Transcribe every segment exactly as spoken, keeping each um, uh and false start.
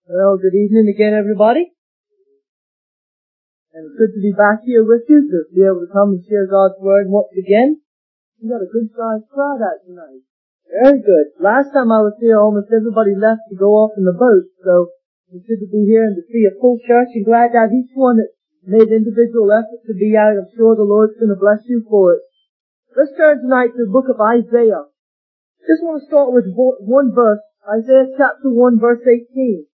Well, good evening again, everybody. And it's good to be back here with you, to be able to come and share God's Word once again. We've got a good sized crowd out tonight. Very good. Last time I was here, almost everybody left to go off in the boat, so it's good to be here and to see a full church, and glad to have each one that made individual effort to be out. I'm sure the Lord's going to bless you for it. Let's turn tonight to the book of Isaiah. Just want to start with one verse, Isaiah chapter one, verse eighteen.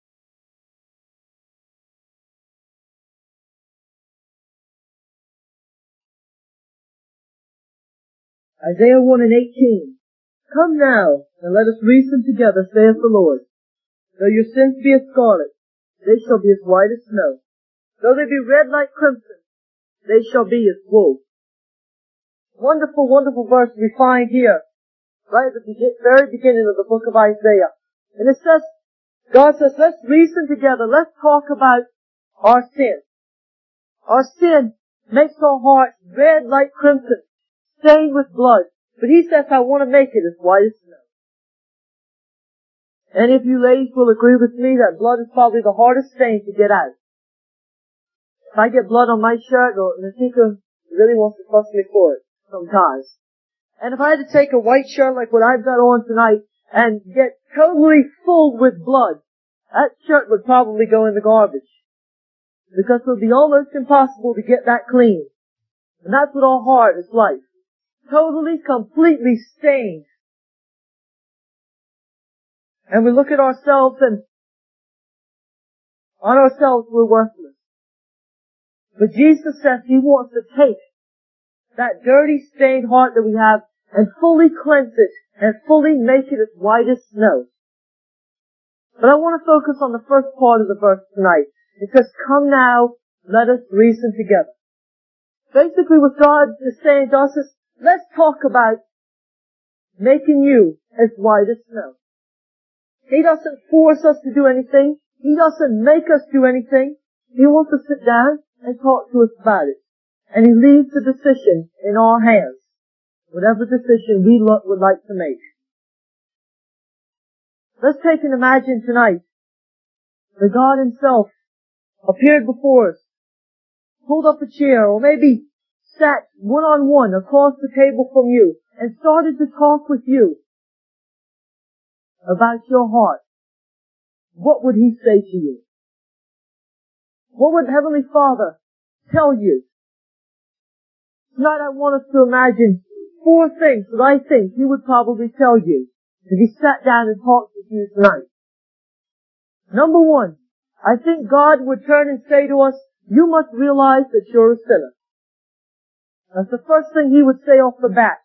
Isaiah one and eighteen. Come now, and let us reason together, saith the Lord. Though your sins be as scarlet, they shall be as white as snow. Though they be red like crimson, they shall be as wool. Wonderful, wonderful verse we find here, right at the very beginning of the book of Isaiah. And it says, God says, let's reason together, let's talk about our sin. Our sin makes our hearts red like crimson, stained with blood. But He says, I want to make it as white as snow. Any of you ladies will agree with me that blood is probably the hardest stain to get out. If I get blood on my shirt, or Natika really wants to fuss me for it sometimes. And if I had to take a white shirt like what I've got on tonight and get totally full with blood, that shirt would probably go in the garbage. Because it would be almost impossible to get that clean. And that's what our heart is like. Totally, completely stained. And we look at ourselves and on ourselves we're worthless. But Jesus says He wants to take that dirty, stained heart that we have and fully cleanse it and fully make it as white as snow. But I want to focus on the first part of the verse tonight. It says, come now, let us reason together. Basically what God is saying to us is, let's talk about making you as white as snow. He doesn't force us to do anything. He doesn't make us do anything. He wants to sit down and talk to us about it. And He leaves the decision in our hands. Whatever decision we lo- would like to make. Let's take and imagine tonight that God Himself appeared before us, pulled up a chair, or maybe sat one-on-one across the table from you and started to talk with you about your heart. What would He say to you? What would Heavenly Father tell you? Tonight I want us to imagine four things that I think He would probably tell you if He sat down and talked with you tonight. Number one, I think God would turn and say to us, you must realize that you're a sinner. That's the first thing He would say off the bat.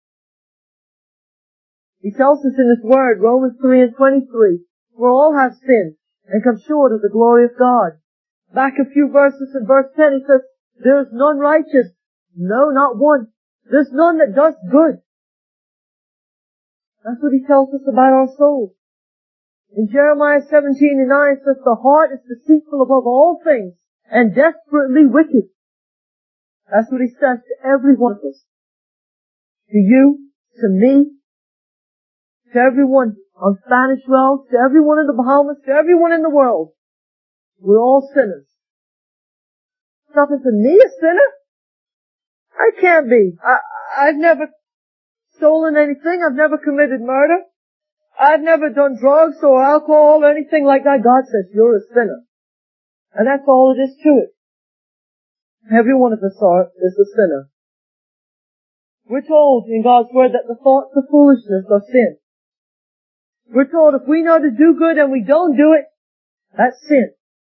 He tells us in His Word, Romans three and twenty-three, for all have sinned and come short of the glory of God. Back a few verses in verse ten, He says, there is none righteous, no, not one. There's none that does good. That's what He tells us about our soul. In Jeremiah seventeen and nine, it says, the heart is deceitful above all things and desperately wicked. That's what He says to every one of us. To you, to me, to everyone on Spanish Wells, to everyone in the Bahamas, to everyone in the world. We're all sinners. Nothing to me, a sinner? I can't be. I, I've never stolen anything. I've never committed murder. I've never done drugs or alcohol or anything like that. God says you're a sinner. And that's all it is to it. Every one of us are, is a sinner. We're told in God's Word that the thoughts of foolishness are sin. We're told if we know to do good and we don't do it, that's sin.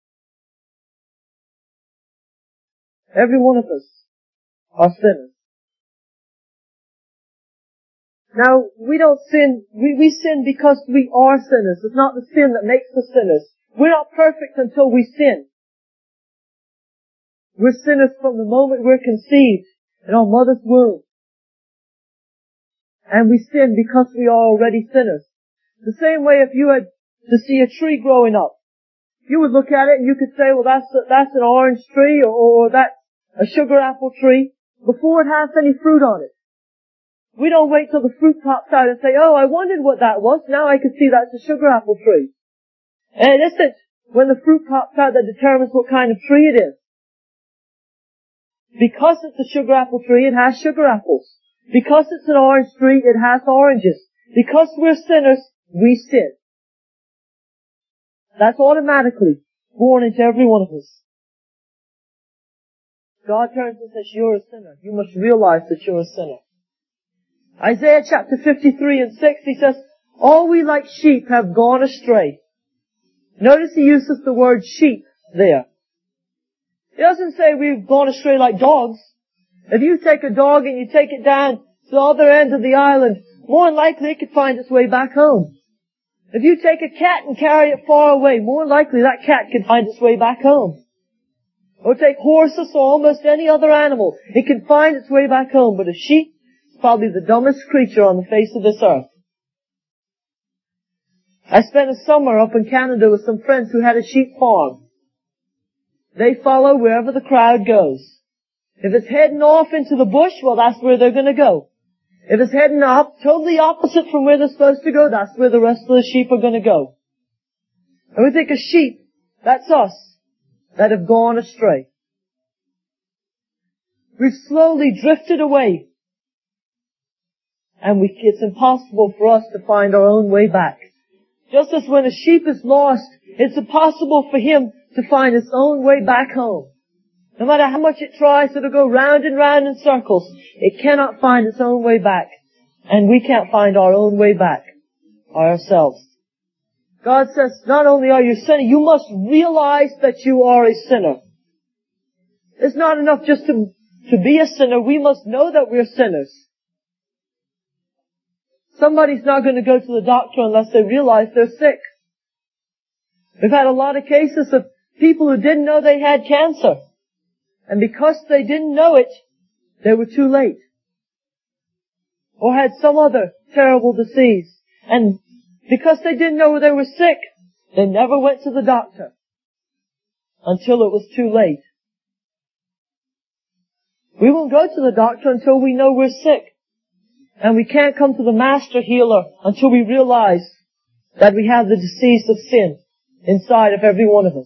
Every one of us are sinners. Now, we don't sin, we, we sin because we are sinners. It's not the sin that makes us sinners. We're not perfect until we sin. We're sinners from the moment we're conceived in our mother's womb. And we sin because we are already sinners. The same way if you had to see a tree growing up, you would look at it and you could say, well, that's, a, that's an orange tree, or, or that's a sugar apple tree, before it has any fruit on it. We don't wait till the fruit pops out and say, oh, I wondered what that was. Now I can see that's a sugar apple tree. And it isn't when the fruit pops out that determines what kind of tree it is. Because it's a sugar apple tree, it has sugar apples. Because it's an orange tree, it has oranges. Because we're sinners, we sin. That's automatically born into every one of us. God turns and says, you're a sinner. You must realize that you're a sinner. Isaiah chapter fifty-three and six, he says, all we like sheep have gone astray. Notice he uses the word sheep there. He doesn't say we've gone astray like dogs. If you take a dog and you take it down to the other end of the island, more than likely it could find its way back home. If you take a cat and carry it far away, more than likely that cat could find its way back home. Or take horses or almost any other animal, it can find its way back home. But a sheep is probably the dumbest creature on the face of this earth. I spent a summer up in Canada with some friends who had a sheep farm. They follow wherever the crowd goes. If it's heading off into the bush, well, that's where they're going to go. If it's heading up, totally opposite from where they're supposed to go, that's where the rest of the sheep are going to go. And we think of sheep, that's us, that have gone astray. We've slowly drifted away. And we, it's impossible for us to find our own way back. Just as when a sheep is lost, it's impossible for him to find its own way back home. No matter how much it tries, it'll go round and round in circles. It cannot find its own way back. And we can't find our own way back ourselves. God says, not only are you a sinner, you must realize that you are a sinner. It's not enough just to, to be a sinner. We must know that we're sinners. Somebody's not going to go to the doctor unless they realize they're sick. We've had a lot of cases of people who didn't know they had cancer. And because they didn't know it, they were too late. Or had some other terrible disease. And because they didn't know they were sick, they never went to the doctor until it was too late. We won't go to the doctor until we know we're sick. And we can't come to the master healer until we realize that we have the disease of sin inside of every one of us.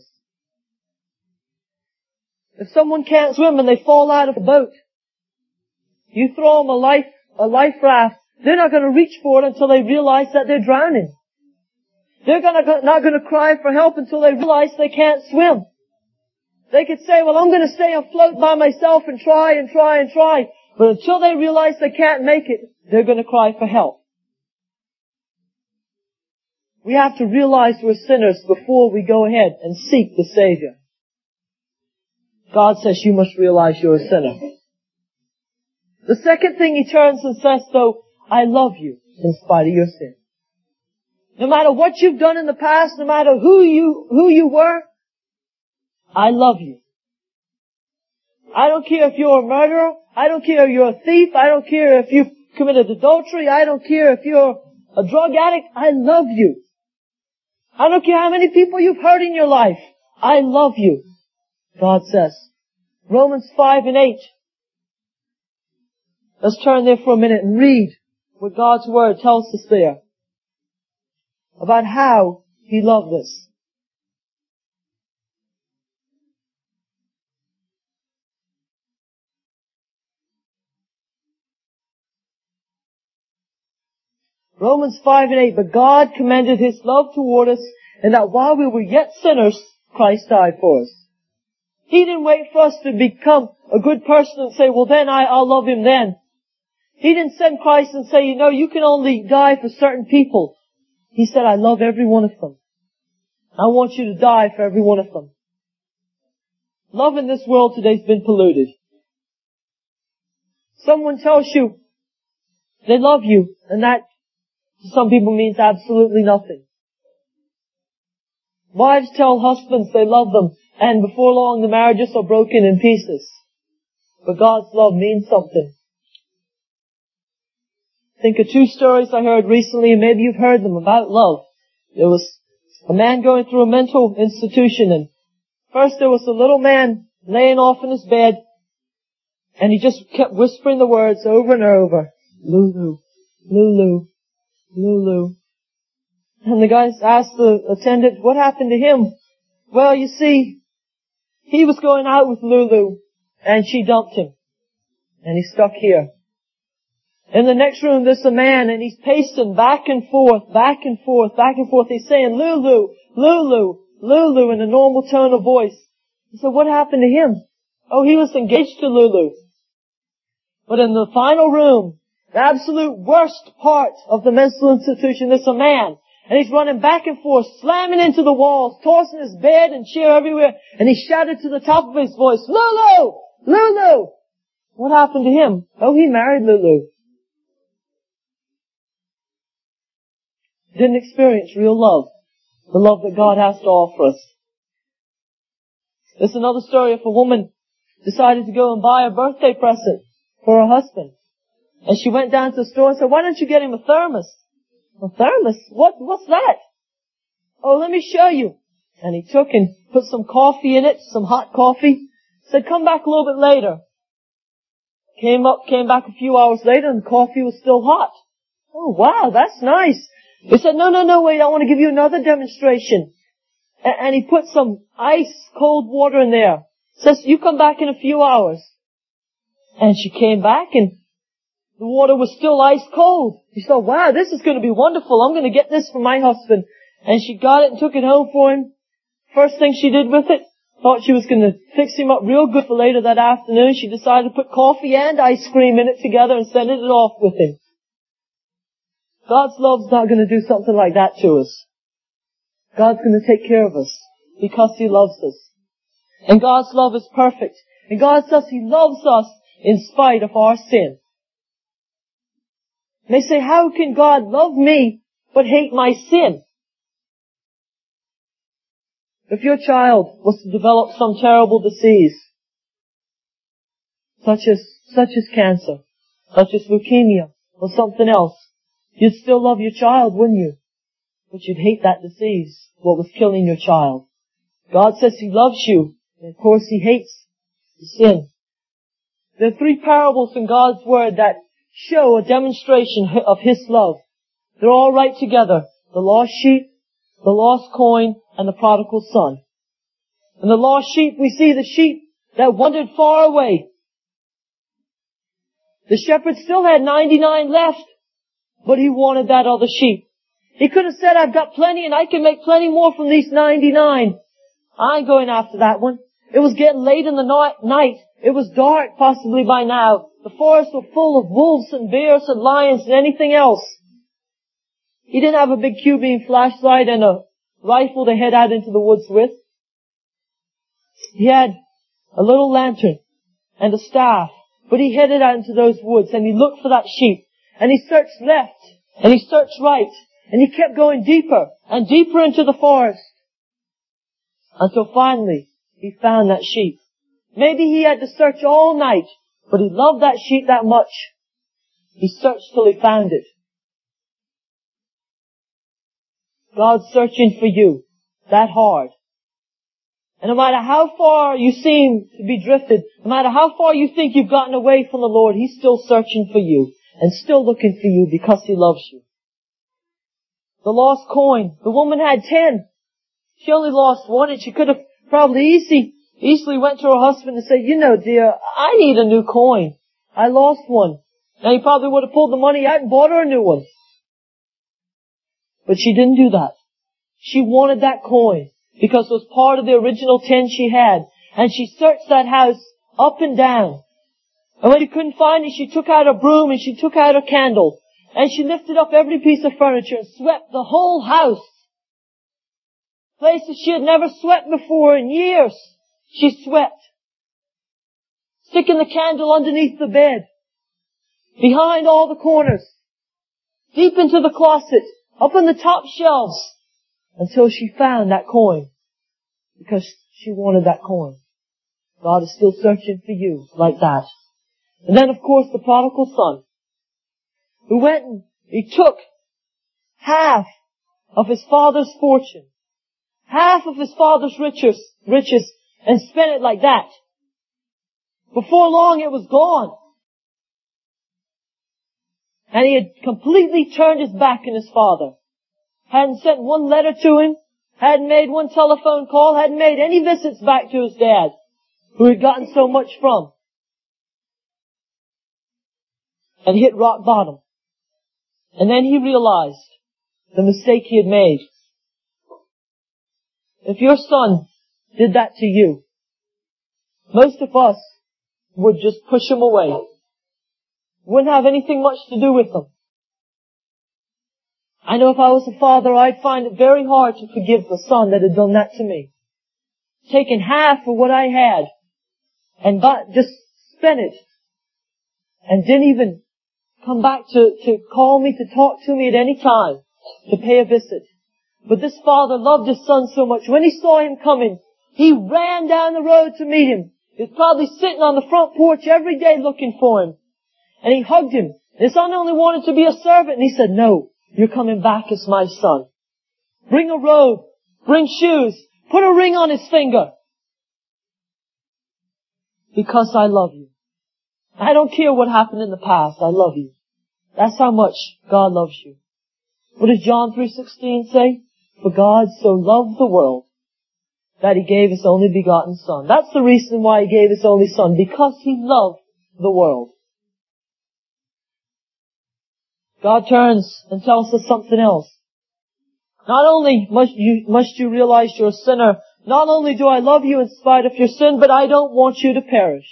If someone can't swim and they fall out of a boat, you throw them a life, a life raft, they're not going to reach for it until they realize that they're drowning. They're gonna, not going to cry for help until they realize they can't swim. They could say, well, I'm going to stay afloat by myself and try and try and try. But until they realize they can't make it, they're going to cry for help. We have to realize we're sinners before we go ahead and seek the Savior. God says you must realize you're a sinner. The second thing he turns and says, though, I love you in spite of your sin. No matter what you've done in the past, no matter who you, who you were, I love you. I don't care if you're a murderer. I don't care if you're a thief. I don't care if you've committed adultery. I don't care if you're a drug addict. I love you. I don't care how many people you've hurt in your life. I love you, God says. Romans five and eight. Let's turn there for a minute and read what God's Word tells us there about how He loved us. Romans five and eight, but God commended His love toward us, and that while we were yet sinners, Christ died for us. He didn't wait for us to become a good person and say, well then I, I'll love Him then. He didn't send Christ and say, you know, you can only die for certain people. He said, I love every one of them. I want you to die for every one of them. Love in this world today has been polluted. Someone tells you they love you, and that to some people means absolutely nothing. Wives tell husbands they love them, and before long the marriages are broken in pieces. But God's love means something. Think of two stories I heard recently, and maybe you've heard them, about love. There was a man going through a mental institution, and first there was a little man laying off in his bed, and he just kept whispering the words over and over. Lulu, Lulu, Lulu. And the guy asked the attendant, what happened to him? Well, you see, he was going out with Lulu, and she dumped him. And he's stuck here. In the next room, there's a man, and he's pacing back and forth, back and forth, back and forth. He's saying, Lulu, Lulu, Lulu, in a normal tone of voice. He said, what happened to him? Oh, he was engaged to Lulu. But in the final room, the absolute worst part of the mental institution, there's a man. And he's running back and forth, slamming into the walls, tossing his bed and chair everywhere. And he shouted to the top of his voice, Lulu! Lulu! What happened to him? Oh, he married Lulu. Didn't experience real love. The love that God has to offer us. There's another story of a woman decided to go and buy a birthday present for her husband. And she went down to the store and said, why don't you get him a thermos? A thermos? What, what's that? Oh, let me show you. And he took and put some coffee in it, some hot coffee. Said, come back a little bit later. Came up, came back a few hours later and the coffee was still hot. Oh, wow, that's nice. He said, no, no, no, wait, I want to give you another demonstration. And he put some ice cold water in there. Says, you come back in a few hours. And she came back and the water was still ice cold. She thought, wow, this is going to be wonderful. I'm going to get this for my husband. And she got it and took it home for him. First thing she did with it, thought she was going to fix him up real good for later that afternoon. She decided to put coffee and ice cream in it together and send it off with him. God's love's not going to do something like that to us. God's going to take care of us because He loves us. And God's love is perfect. And God says He loves us in spite of our sin. And they say, how can God love me but hate my sin? If your child was to develop some terrible disease, such as, such as cancer, such as leukemia, or something else, you'd still love your child, wouldn't you? But you'd hate that disease, what was killing your child. God says He loves you, and of course He hates the sin. There are three parables in God's Word that show a demonstration of His love. They're all right together. The lost sheep, the lost coin, and the prodigal son. In the lost sheep, we see the sheep that wandered far away. The shepherd still had ninety-nine left, but he wanted that other sheep. He could have said, I've got plenty and I can make plenty more from these ninety-nine. I ain't going after that one. It was getting late in the night. It was dark possibly by now. The forests were full of wolves and bears and lions and anything else. He didn't have a big Q-beam flashlight and a rifle to head out into the woods with. He had a little lantern and a staff, but he headed out into those woods and he looked for that sheep. And he searched left and he searched right and he kept going deeper and deeper into the forest until finally he found that sheep. Maybe he had to search all night, but he loved that sheep that much. He searched till he found it. God's searching for you that hard. And no matter how far you seem to be drifted, no matter how far you think you've gotten away from the Lord, He's still searching for you and still looking for you because He loves you. The lost coin. The woman had ten. She only lost one and she could have probably easy, easily went to her husband and said, you know, dear, I need a new coin. I lost one. And he probably would have pulled the money out and bought her a new one. But she didn't do that. She wanted that coin because it was part of the original ten she had. And she searched that house up and down. And when she couldn't find it, she took out a broom and she took out a candle. And she lifted up every piece of furniture and swept the whole house. Places she had never swept before in years, she swept. Sticking the candle underneath the bed. Behind all the corners. Deep into the closet. Up on the top shelves. Until she found that coin. Because she wanted that coin. God is still searching for you like that. And then of course the prodigal son. Who went and he took half of his father's fortune. Half of his father's riches, riches, and spent it like that. Before long it was gone. And he had completely turned his back on his father. hadn't sent one letter to him, hadn't made one telephone call, hadn't made any visits back to his dad, who had gotten so much from. And hit rock bottom. And then he realized the mistake he had made. If your son did that to you, most of us would just push him away. Wouldn't have anything much to do with him. I know if I was a father, I'd find it very hard to forgive the son that had done that to me. Taken half of what I had and got, just spent it and didn't even come back to, to call me, to talk to me at any time, to pay a visit. But this father loved his son so much. When he saw him coming, he ran down the road to meet him. He was probably sitting on the front porch every day looking for him. And he hugged him. His son only wanted to be a servant, and he said, "No, you're coming back as my son. Bring a robe, bring shoes, put a ring on his finger. Because I love you. I don't care what happened in the past, I love you." That's how much God loves you. What does John three sixteen say? For God so loved the world that He gave His only begotten Son. That's the reason why He gave His only Son, because He loved the world. God turns and tells us something else. Not only must you, must you realize you're a sinner, not only do I love you in spite of your sin, but I don't want you to perish.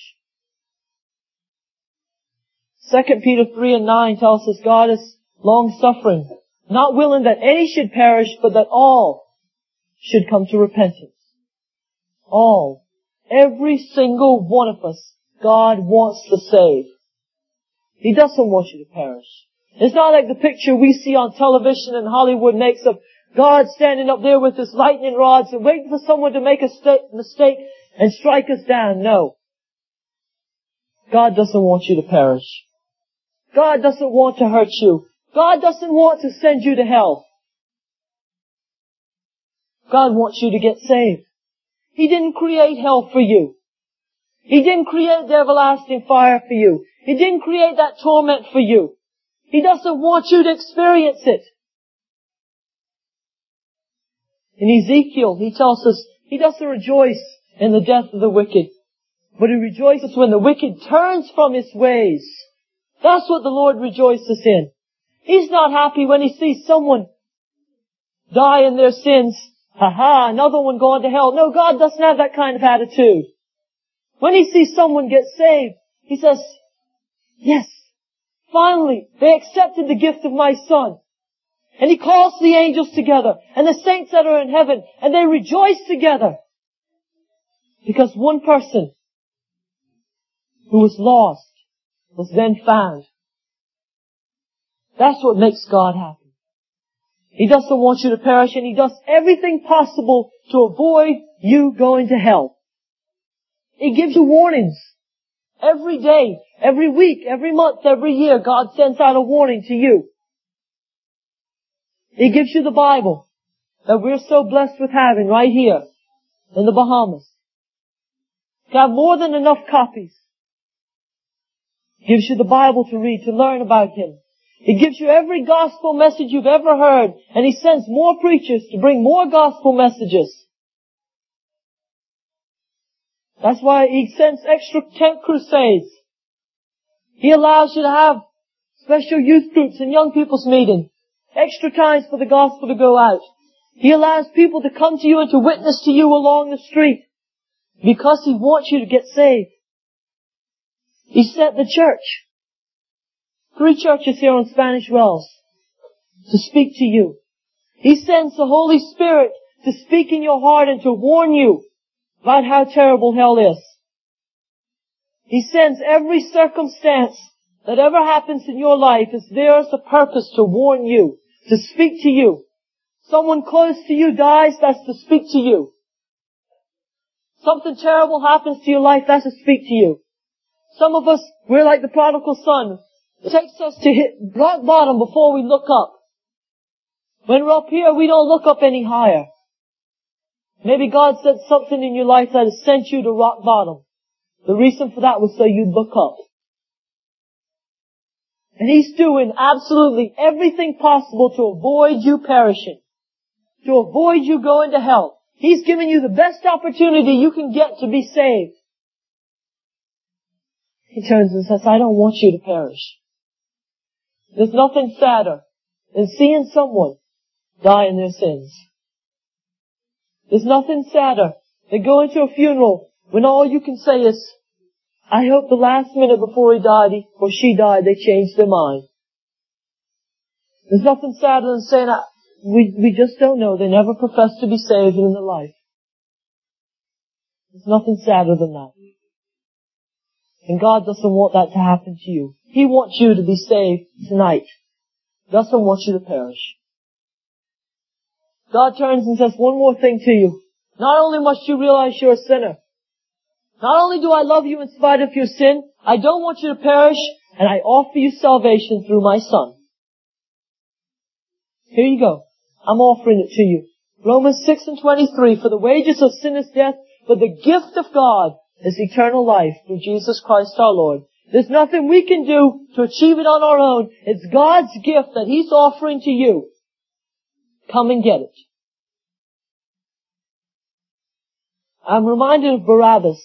Second Peter three and nine tells us God is long-suffering, not willing that any should perish, but that all should come to repentance. All. Every single one of us, God wants to save. He doesn't want you to perish. It's not like the picture we see on television and Hollywood makes of God standing up there with His lightning rods and waiting for someone to make a sta- mistake and strike us down. No. God doesn't want you to perish. God doesn't want to hurt you. God doesn't want to send you to hell. God wants you to get saved. He didn't create hell for you. He didn't create the everlasting fire for you. He didn't create that torment for you. He doesn't want you to experience it. In Ezekiel, he tells us He doesn't rejoice in the death of the wicked, but He rejoices when the wicked turns from his ways. That's what the Lord rejoices in. He's not happy when He sees someone die in their sins. Ha ha, another one going to hell. No, God doesn't have that kind of attitude. When He sees someone get saved, He says, yes, finally, they accepted the gift of my Son. And He calls the angels together and the saints that are in heaven, and they rejoice together. Because one person who was lost was then found. That's what makes God happy. He doesn't want you to perish, and He does everything possible to avoid you going to hell. He gives you warnings. Every day, every week, every month, every year, God sends out a warning to you. He gives you the Bible that we're so blessed with having right here in the Bahamas. You have more than enough copies. He gives you the Bible to read, to learn about Him. He gives you every gospel message you've ever heard, and He sends more preachers to bring more gospel messages. That's why He sends extra tent crusades. He allows you to have special youth groups and young people's meetings. Extra times for the gospel to go out. He allows people to come to you and to witness to you along the street. Because He wants you to get saved. He sent the church. Three churches here on Spanish Wells to speak to you. He sends the Holy Spirit to speak in your heart and to warn you about how terrible hell is. He sends every circumstance that ever happens in your life is there as a purpose to warn you, to speak to you. Someone close to you dies, that's to speak to you. Something terrible happens to your life, that's to speak to you. Some of us, we're like the prodigal son. It takes us to hit rock bottom before we look up. When we're up here, we don't look up any higher. Maybe God said something in your life that has sent you to rock bottom. The reason for that was so you'd look up. And He's doing absolutely everything possible to avoid you perishing. to avoid you going to hell. He's given you the best opportunity you can get to be saved. He turns and says, I don't want you to perish. There's nothing sadder than seeing someone die in their sins. There's nothing sadder than going to a funeral when all you can say is, I hope the last minute before he died or she died, they changed their mind. There's nothing sadder than saying, we, we just don't know. They never professed to be saved in their life. There's nothing sadder than that. And God doesn't want that to happen to you. He wants you to be saved tonight. He doesn't want you to perish. God turns and says one more thing to you. Not only must you realize you're a sinner, not only do I love you in spite of your sin, I don't want you to perish, and I offer you salvation through my Son. Here you go. I'm offering it to you. Romans six and twenty-three, for the wages of sin is death, but the gift of God is eternal life through Jesus Christ our Lord. There's nothing we can do to achieve it on our own. It's God's gift that He's offering to you. Come and get it. I'm reminded of Barabbas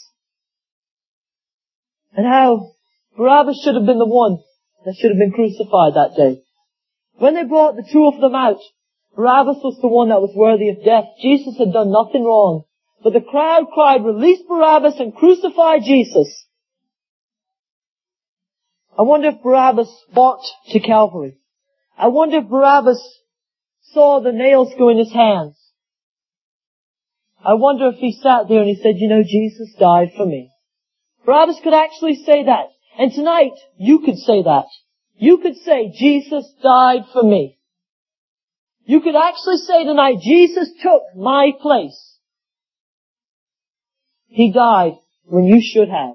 and how Barabbas should have been the one that should have been crucified that day. When they brought the two of them out, Barabbas was the one that was worthy of death. Jesus had done nothing wrong. But the crowd cried, release Barabbas and crucify Jesus. I wonder if Barabbas walked to Calvary. I wonder if Barabbas saw the nails go in his hands. I wonder if he sat there and he said, you know, Jesus died for me. Barabbas could actually say that. And tonight, you could say that. You could say, Jesus died for me. You could actually say tonight, Jesus took my place. He died when you should have.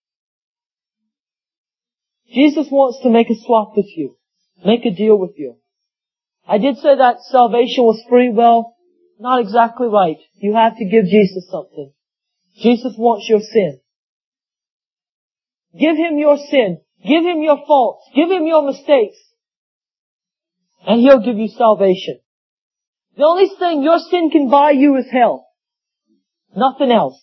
Jesus wants to make a swap with you. Make a deal with you. I did say that salvation was free. Well, not exactly right. You have to give Jesus something. Jesus wants your sin. Give Him your sin. Give Him your faults. Give Him your mistakes. And He'll give you salvation. The only thing your sin can buy you is hell. Nothing else.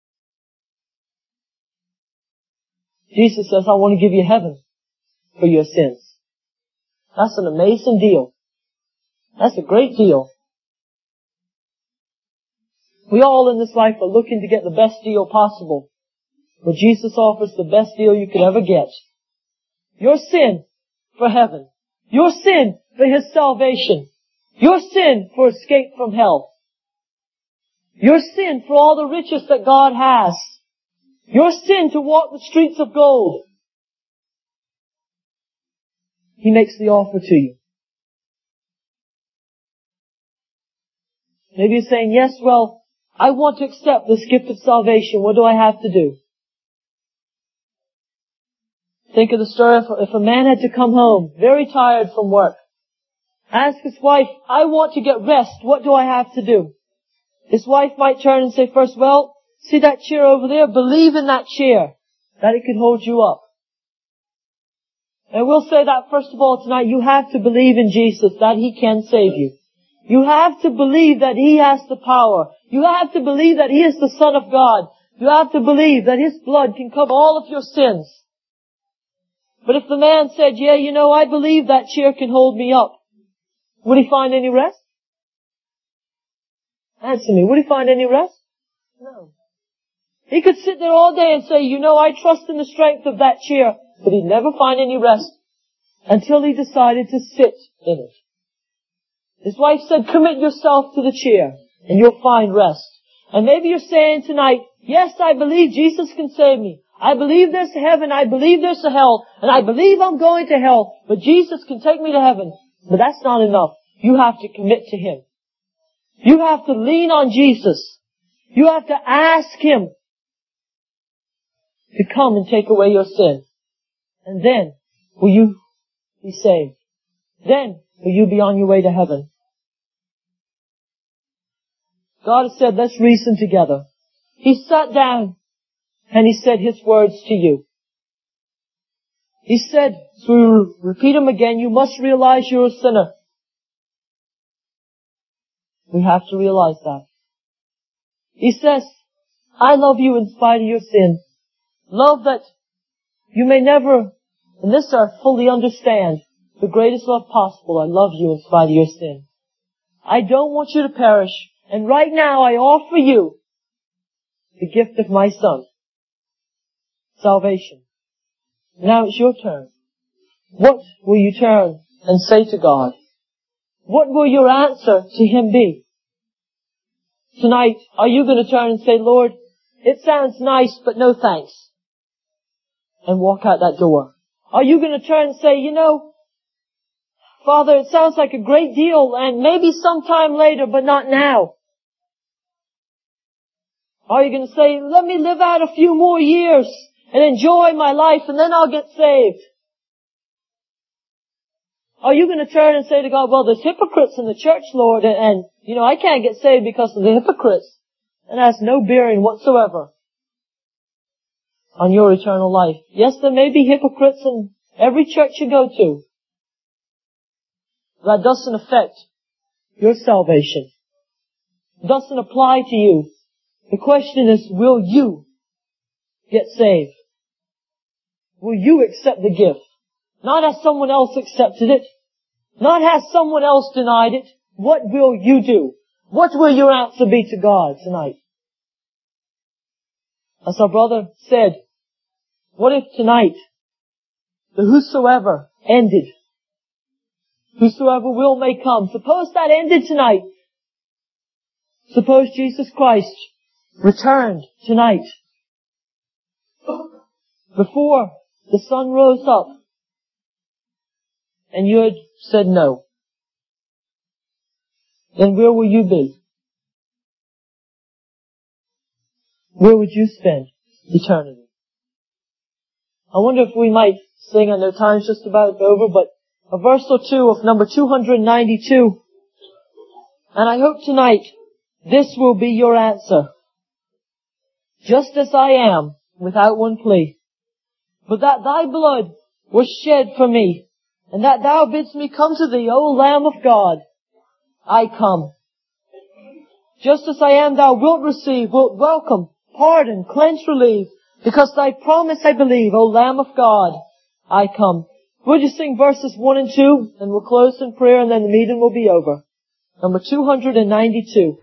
Jesus says, I want to give you heaven for your sins. That's an amazing deal. That's a great deal. We all in this life are looking to get the best deal possible. But Jesus offers the best deal you could ever get. Your sin for heaven. Your sin for His salvation. Your sin for escape from hell. Your sin for all the riches that God has. Your sin to walk the streets of gold. He makes the offer to you. Maybe you're saying, yes, well, I want to accept this gift of salvation. What do I have to do? Think of the story if, if a man had to come home, very tired from work. Ask his wife, I want to get rest. What do I have to do? His wife might turn and say first, well, see that chair over there? Believe in that chair, that it can hold you up. And we'll say that first of all tonight, you have to believe in Jesus, that He can save you. You have to believe that He has the power. You have to believe that He is the Son of God. You have to believe that His blood can cover all of your sins. But if the man said, yeah, you know, I believe that chair can hold me up, would he find any rest? Answer me, would he find any rest? No. He could sit there all day and say, you know, I trust in the strength of that chair, but he'd never find any rest until he decided to sit in it. His wife said, commit yourself to the chair and you'll find rest. And maybe you're saying tonight, yes, I believe Jesus can save me. I believe there's a heaven, I believe there's a hell, and I believe I'm going to hell, but Jesus can take me to heaven. But that's not enough. You have to commit to Him. You have to lean on Jesus. You have to ask Him to come and take away your sin. And then will you be saved. Then will you be on your way to heaven. God has said, let's reason together. He sat down and He said His words to you. He said, so we repeat them again, you must realize you're a sinner. We have to realize that. He says, I love you in spite of your sin. Love that you may never, in this earth, fully understand the greatest love possible. I love you in spite of your sin. I don't want you to perish. And right now I offer you the gift of my Son. Salvation. Now it's your turn. What will you turn and say to God? What will your answer to Him be? Tonight, are you going to turn and say, Lord, it sounds nice, but no thanks, and walk out that door? Are you going to turn and say, you know, Father, it sounds like a great deal, and maybe sometime later, but not now? Are you going to say, let me live out a few more years and enjoy my life, and then I'll get saved? Are you going to turn and say to God, well, there's hypocrites in the church, Lord, and, and, you know, I can't get saved because of the hypocrites. And that has no bearing whatsoever on your eternal life. Yes, there may be hypocrites in every church you go to. That doesn't affect your salvation. It doesn't apply to you. The question is, will you get saved? Will you accept the gift? Not as someone else accepted it. Not has someone else denied it. What will you do? What will your answer be to God tonight? As our brother said, what if tonight the whosoever ended? Whosoever will may come. Suppose that ended tonight. Suppose Jesus Christ returned tonight. Before the sun rose up, and you had said no. Then where will you be? Where would you spend eternity? I wonder if we might sing, I know time's just about over, but a verse or two of number two hundred ninety-two. And I hope tonight this will be your answer. Just as I am, without one plea, but that thy blood was shed for me, and that thou bidst me come to thee, O Lamb of God, I come. Just as I am, thou wilt receive, wilt welcome, pardon, cleanse, relieve, because thy promise I believe, O Lamb of God, I come. We'll just sing verses one and two, and we'll close in prayer, and then the meeting will be over. Number two hundred ninety-two.